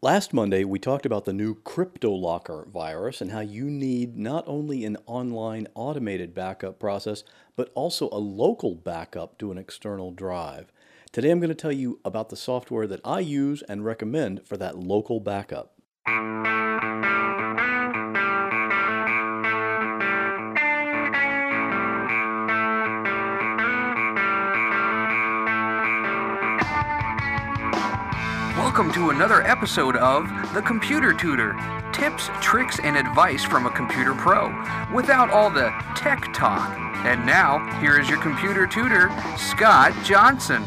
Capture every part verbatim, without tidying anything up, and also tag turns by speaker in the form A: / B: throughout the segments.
A: Last Monday, we talked about the new CryptoLocker virus and how you need not only an online automated backup process, but also a local backup to an external drive. Today, I'm going to tell you about the software that I use and recommend for that local backup.
B: Welcome to another episode of The Computer Tutor. Tips, tricks, and advice from a computer pro without all the tech talk. And now, here is your computer tutor, Scott Johnson.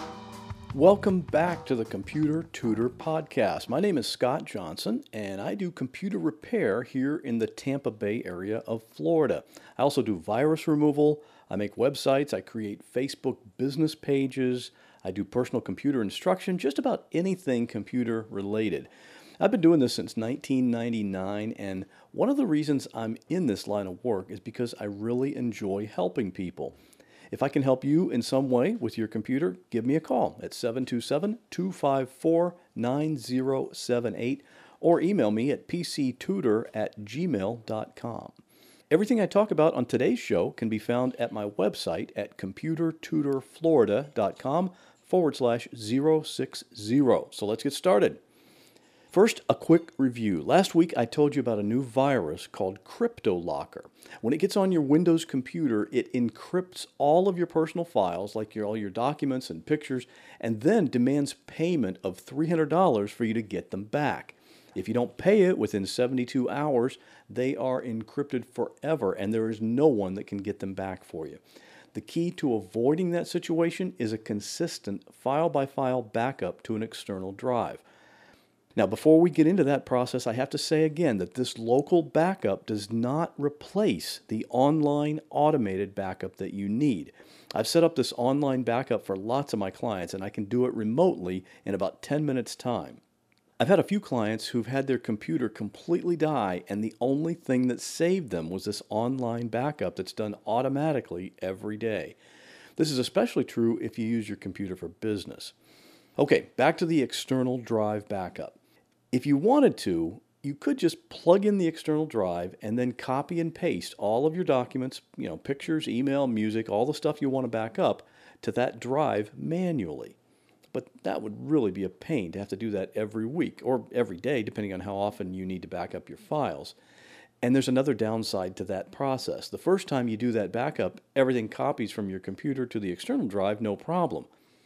A: Welcome back to the Computer Tutor Podcast. My name is Scott Johnson, and I do computer repair here in the Tampa Bay area of Florida. I also do virus removal. I make websites. I create Facebook business pages. I do personal computer instruction, just about anything computer related. I've been doing this since nineteen ninety-nine, and one of the reasons I'm in this line of work is because I really enjoy helping people. If I can help you in some way with your computer, give me a call at seven two seven, two five four, nine zero seven eight or email me at p c tutor at gmail dot com. Everything I talk about on today's show can be found at my website at computer tutor florida dot com forward slash zero six zero. So let's get started. First, a quick review. Last week, I told you about a new virus called CryptoLocker. When it gets on your Windows computer, it encrypts all of your personal files, like your, all your documents and pictures, and then demands payment of three hundred dollars for you to get them back. If you don't pay it within seventy-two hours, they are encrypted forever, and there is no one that can get them back for you. The key to avoiding that situation is a consistent file-by-file backup to an external drive. Now, before we get into that process, I have to say again that this local backup does not replace the online automated backup that you need. I've set up this online backup for lots of my clients, and I can do it remotely in about ten minutes' time. I've had a few clients who've had their computer completely die, and the only thing that saved them was this online backup that's done automatically every day. This is especially true if you use your computer for business. Okay, back to the external drive backup. If you wanted to, you could just plug in the external drive and then copy and paste all of your documents, you know, pictures, email, music, all the stuff you want to back up to that drive manually. But that would really be a pain to have to do that every week or every day, depending on how often you need to back up your files. And there's another downside to that process. The first time you do that backup, everything copies from your computer to the external drive, no problem.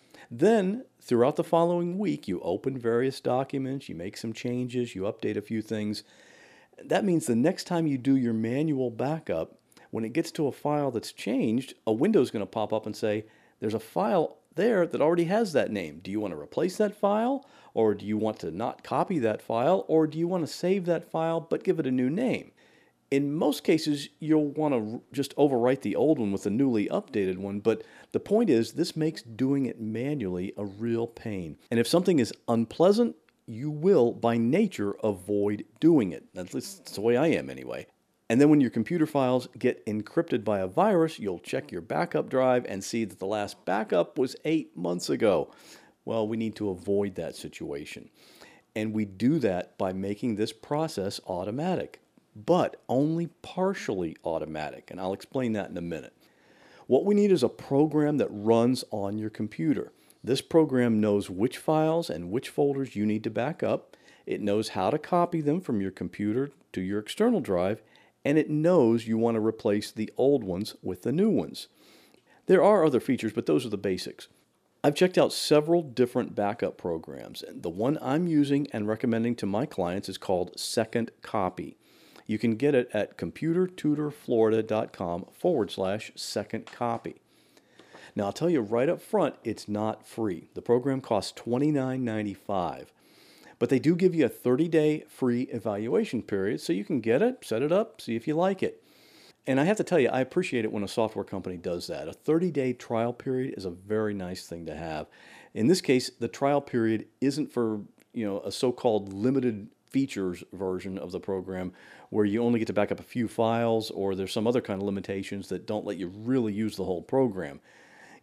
A: Then, throughout the following week, you open various documents, you make some changes, you update a few things. That means the next time you do your manual backup, when it gets to a file that's changed, a window is going to pop up and say, there's a file there that already has that name. Do you want to replace that file? Or do you want to not copy that file? Or do you want to save that file but give it a new name? In most cases, you'll want to just overwrite the old one with a newly updated one, but the point is this makes doing it manually a real pain. And if something is unpleasant, you will, by nature, avoid doing it. At least that's the way I am anyway. And then when your computer files get encrypted by a virus, you'll check your backup drive and see that the last backup was eight months ago. Well, we need to avoid that situation. And we do that by making this process automatic, but only partially automatic. And I'll explain that in a minute. What we need is a program that runs on your computer. This program knows which files and which folders you need to back up. It knows how to copy them from your computer to your external drive, and it knows you want to replace the old ones with the new ones. There are other features, but those are the basics. I've checked out several different backup programs, and the one I'm using and recommending to my clients is called Second Copy. You can get it at computer tutor florida dot com forward slash second copy. Now, I'll tell you right up front, it's not free. The program costs twenty-nine ninety-five. But they do give you a thirty-day free evaluation period, so you can get it, set it up, see if you like it. And I have to tell you, I appreciate it when a software company does that. A thirty-day trial period is a very nice thing to have. In this case, the trial period isn't for, you know, a so-called limited features version of the program where you only get to back up a few files or there's some other kind of limitations that don't let you really use the whole program.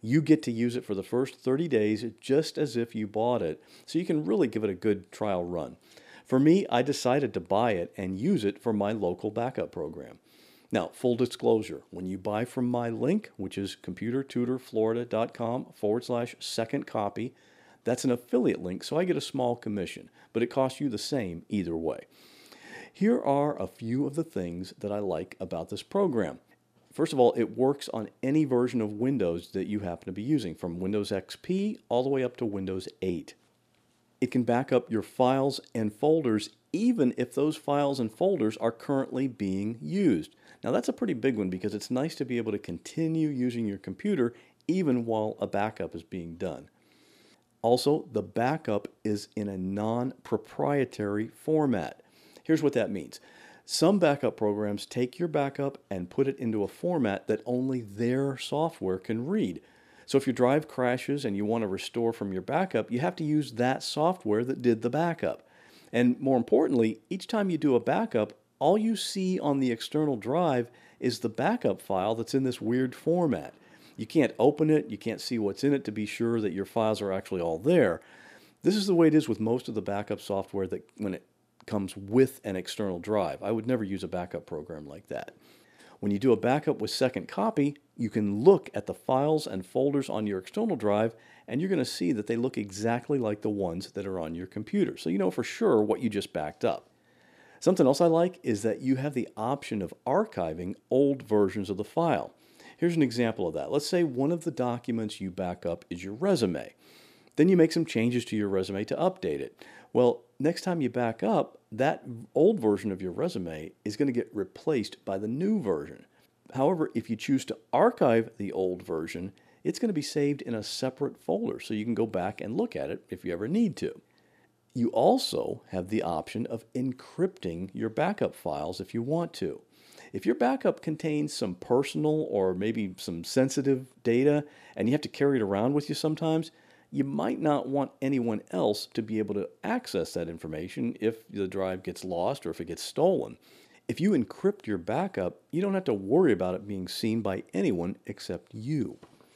A: You get to use it for the first thirty days just as if you bought it, so you can really give it a good trial run. For me, I decided to buy it and use it for my local backup program. Now, full disclosure, when you buy from my link, which is computertutorflorida.com forward slash second copy, that's an affiliate link, so I get a small commission, but it costs you the same either way. Here are a few of the things that I like about this program. First of all, it works on any version of Windows that you happen to be using, from Windows X P all the way up to Windows eight. It can back up your files and folders even if those files and folders are currently being used. Now that's a pretty big one because it's nice to be able to continue using your computer even while a backup is being done. Also, the backup is in a non-proprietary format. Here's what that means. Some backup programs take your backup and put it into a format that only their software can read. So if your drive crashes and you want to restore from your backup, you have to use that software that did the backup. And more importantly, each time you do a backup, all you see on the external drive is the backup file that's in this weird format. You can't open it, you can't see what's in it to be sure that your files are actually all there. This is the way it is with most of the backup software that when it comes with an external drive. I would never use a backup program like that. When you do a backup with Second Copy, you can look at the files and folders on your external drive, and you're going to see that they look exactly like the ones that are on your computer. So you know for sure what you just backed up. Something else I like is that you have the option of archiving old versions of the file. Here's an example of that. Let's say one of the documents you back up is your resume. Then you make some changes to your resume to update it. Well, next time you back up, that old version of your resume is going to get replaced by the new version. However, if you choose to archive the old version, it's going to be saved in a separate folder, so you can go back and look at it if you ever need to. You also have the option of encrypting your backup files if you want to. If your backup contains some personal or maybe some sensitive data and you have to carry it around with you sometimes, you might not want anyone else to be able to access that information if the drive gets lost or if it gets stolen. If you encrypt your backup, you don't have to worry about it being seen by anyone except you.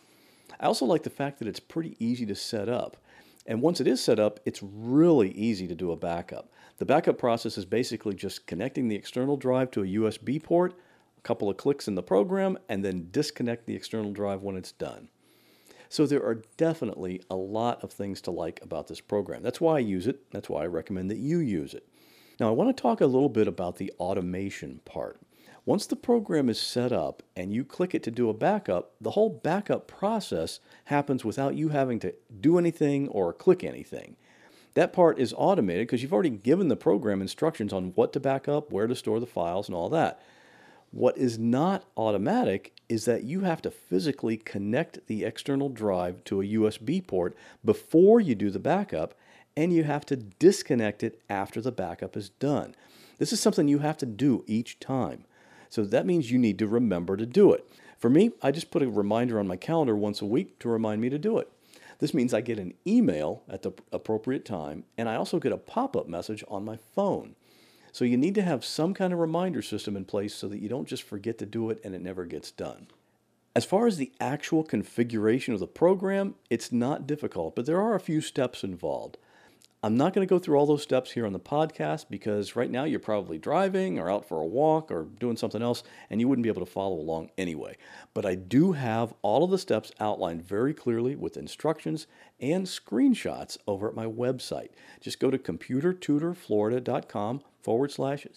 A: I also like the fact that it's pretty easy to set up. And once it is set up, it's really easy to do a backup. The backup process is basically just connecting the external drive to a U S B port, a couple of clicks in the program, and then disconnect the external drive when it's done. So there are definitely a lot of things to like about this program. That's why I use it. That's why I recommend that you use it. Now I want to talk a little bit about the automation part. Once the program is set up and you click it to do a backup, the whole backup process happens without you having to do anything or click anything. That part is automated because you've already given the program instructions on what to back up, where to store the files, and all that. What is not automatic is that you have to physically connect the external drive to a U S B port before you do the backup, and you have to disconnect it after the backup is done. This is something you have to do each time. So that means you need to remember to do it. For me, I just put a reminder on my calendar once a week to remind me to do it. This means I get an email at the appropriate time, and I also get a pop-up message on my phone. So you need to have some kind of reminder system in place so that you don't just forget to do it and it never gets done. As far as the actual configuration of the program, it's not difficult, but there are a few steps involved. I'm not going to go through all those steps here on the podcast because right now you're probably driving or out for a walk or doing something else and you wouldn't be able to follow along anyway. But I do have all of the steps outlined very clearly with instructions and screenshots over at my website. Just go to computertutorflorida.com forward slash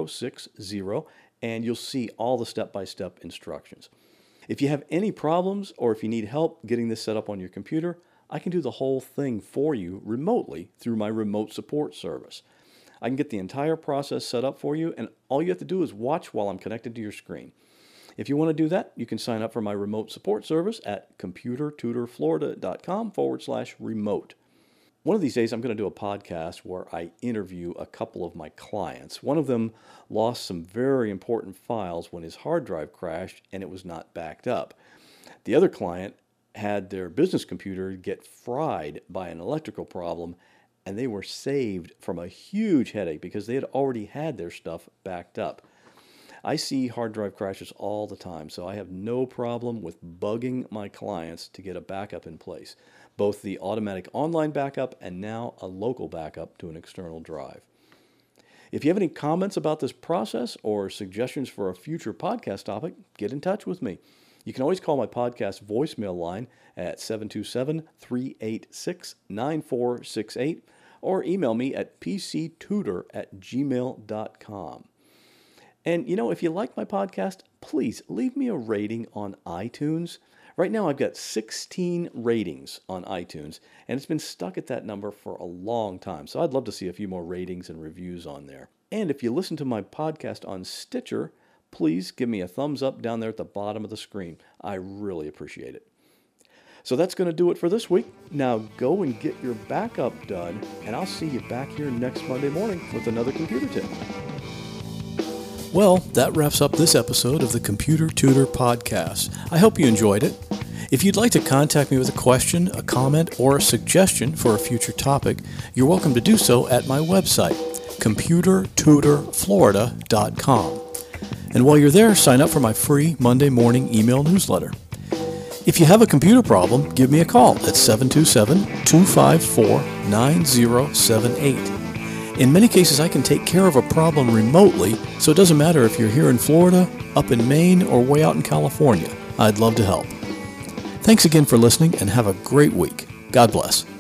A: 060 and you'll see all the step-by-step instructions. If you have any problems or if you need help getting this set up on your computer, I can do the whole thing for you remotely through my remote support service. I can get the entire process set up for you, and all you have to do is watch while I'm connected to your screen. If you want to do that, you can sign up for my remote support service at computertutorflorida.com forward slash remote. One of these days, I'm going to do a podcast where I interview a couple of my clients. One of them lost some very important files when his hard drive crashed and it was not backed up. The other client had their business computer get fried by an electrical problem, and they were saved from a huge headache because they had already had their stuff backed up. I see hard drive crashes all the time, so I have no problem with bugging my clients to get a backup in place, both the automatic online backup and now a local backup to an external drive. If you have any comments about this process or suggestions for a future podcast topic, get in touch with me. You can always call my podcast voicemail line at seven two seven, three eight six, nine four six eight or email me at p c tutor at gmail dot com. And, you know, if you like my podcast, please leave me a rating on iTunes. Right now I've got sixteen ratings on iTunes, and it's been stuck at that number for a long time. So I'd love to see a few more ratings and reviews on there. And if you listen to my podcast on Stitcher, please give me a thumbs up down there at the bottom of the screen. I really appreciate it. So that's going to do it for this week. Now go and get your backup done, and I'll see you back here next Monday morning with another computer tip. Well, that wraps up this episode of the Computer Tutor Podcast. I hope you enjoyed it. If you'd like to contact me with a question, a comment, or a suggestion for a future topic, you're welcome to do so at my website, computer tutor florida dot com. And while you're there, sign up for my free Monday morning email newsletter. If you have a computer problem, give me a call at seven two seven, two five four, nine zero seven eight. In many cases, I can take care of a problem remotely, so it doesn't matter if you're here in Florida, up in Maine, or way out in California. I'd love to help. Thanks again for listening, and have a great week. God bless.